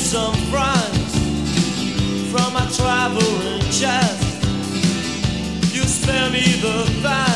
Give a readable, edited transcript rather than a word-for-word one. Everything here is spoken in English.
some francs from my traveling chest. You spare me the fact